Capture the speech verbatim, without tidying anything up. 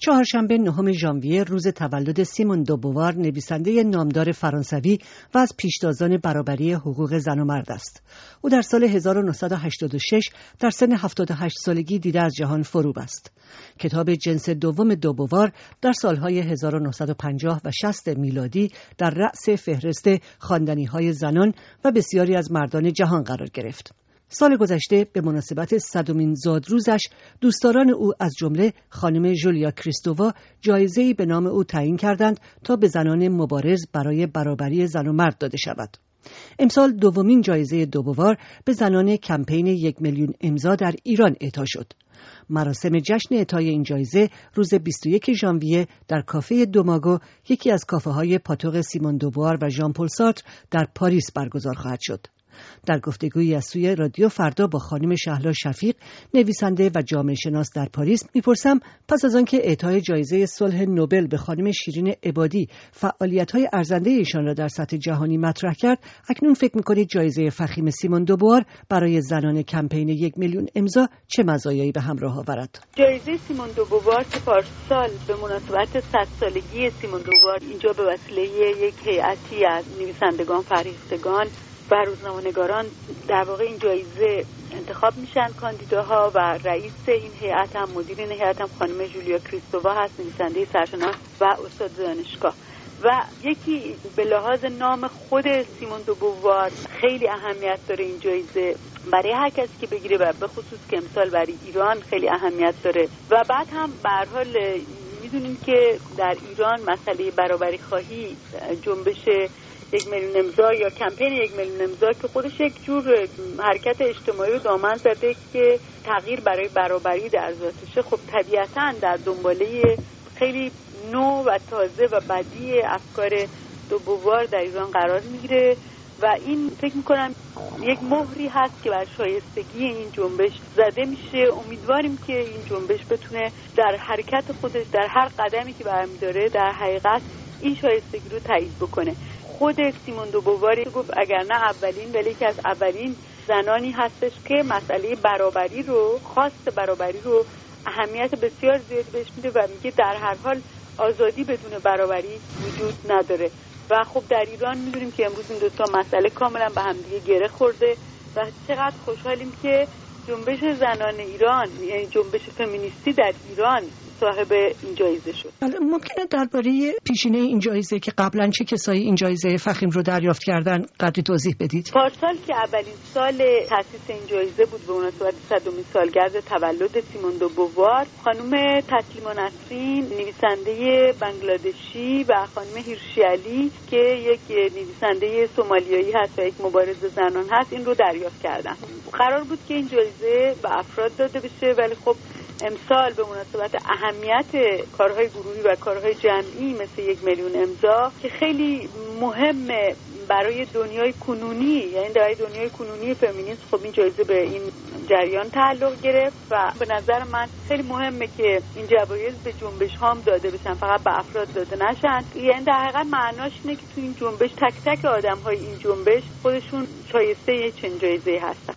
چهارشنبه نهم ژانویه روز تولد سیمون دو بووار، نویسنده نامدار فرانسوی و از پیشتازان برابری حقوق زن و مرد است. او در سال هزار و نهصد و هشتاد و شش در سن هفتاد و هشت سالگی دیده از جهان فرو بست. کتاب جنس دوم دو بووار در سالهای هزار و نهصد و پنجاه و شصت میلادی در رأس فهرست خواندنی‌های زنان و بسیاری از مردان جهان قرار گرفت. سال گذشته به مناسبت صدمین زادروزش دوستداران او از جمله خانم ژولیا کریستووا جایزه‌ای به نام او تعیین کردند تا به زنان مبارز برای برابری زن و مرد داده شود. امسال دومین جایزه دو بووار به زنان کمپین یک میلیون امضا در ایران اعطا شد. مراسم جشن اعطای این جایزه روز بیست و یکم ژانویه در کافه دوماگو، یکی از کافه‌های پاتوق سیمون دو بووار و ژان پل سارتر در پاریس برگزار خواهد شد. در گفتگویی از سوی رادیو فردا با خانم شهلا شفیق، نویسنده و جامعه شناس در پاریس، میپرسم پس از آنکه اعطای جایزه صلح نوبل به خانم شیرین عبادی فعالیت‌های ارزنده ایشان را در سطح جهانی مطرح کرد، اکنون فکر می‌کنید جایزه فخیم سیمون دو بووار برای زنان کمپین یک میلیون امضا چه مزایایی به همراه آورد؟ جایزه سیمون دو بووار که پارسال به مناسبت صد سالگی سیمون دو بووار اینجا به وسیله یک هیئتی از نویسندگان، فرهیختگان و روزنامه‌نگاران در واقع این جایزه انتخاب میشن کاندیداها، و رئیس این هیئت هم مدیر این هیئت هم خانم ژولیا کریستووا هست، نویسنده سرشناس و استاد دانشگاه. و یکی به لحاظ نام خود سیمون دو بووار خیلی اهمیت داره این جایزه برای هر کسی که بگیره، و به خصوص که امسال برای ایران خیلی اهمیت داره. و بعد هم به هر حال میدونیم که در ایران مسئله برابری خواهی، جنبش یک میلیون امضا یا کمپین یک میلیون امضا که خودش یک جور حرکت اجتماعی رو دامن زده که تغییر برای برابری در ذاتشه، خب طبیعتاً در دنباله خیلی نو و تازه و بدیع افکار دو بووار در ایران قرار میگیره و این فکر میکنم یک مهری هست که بر شایستگی این جنبش زده میشه. امیدواریم که این جنبش بتونه در حرکت خودش، در هر قدمی که برمی‌داره، در حقیقت این شایستگی رو تایید بکنه. خود سیمون دو بووار گفت اگر نه اولین ولی که از اولین زنانی هستش که مسئله برابری رو، خواست برابری رو اهمیت بسیار زیاد بهش میده و میگه در هر حال آزادی بدون برابری وجود نداره. و خب در ایران میدونیم که امروز این دو تا مسئله کاملا به هم دیگه گره خورده و چقدر خوشحالیم که جنبش زنان ایران، یعنی جنبش فمینیستی در ایران صاحب این جایزه شد. ممکنه درباره پیشینه این جایزه که قبلا چه کسایی این جایزه فخیم رو دریافت کردن قدری توضیح بدید؟ پارسال که اولین سال تأسیس این جایزه بود به مناسبت صدمین سالگرد تولد سیمون دو بووار، خانم تسلیما نسرین نویسنده بنگلادشی و خانم هیرشی علی که یک نویسنده سومالیایی هست و یک مبارز زنان هست این رو دریافت کردن. قرار بود که این جایزه به افراد داده بشه، ولی خب امسال به مناسبت اهمیت کارهای گروهی و کارهای جمعی مثل یک میلیون امضا که خیلی مهمه برای دنیای کنونی، یعنی برای دنیای کنونی فمینیسم، خب این جایزه به این جریان تعلق گرفت و به نظر من خیلی مهمه که این جوایز به جنبش هام داده بشن، فقط به افراد داده نشن. یعنی در حقیقت معناش اینه که تو این جنبش تک تک آدم های این جنبش خودشون شایسته چنین جایزه‌ای هستن.